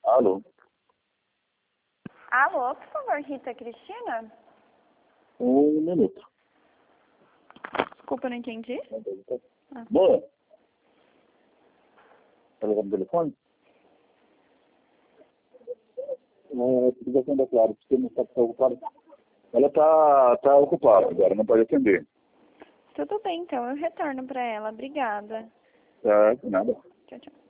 Alô? Alô, por favor, Rita Cristina? Um minuto. Desculpa, não entendi. Boa. Tá ligando o telefone? Tudo bem, claro. Você não está ocupado? Ela tá ocupada agora, não pode atender. Tudo bem, então eu retorno para ela. Obrigada. Tá, nada. Tchau, tchau.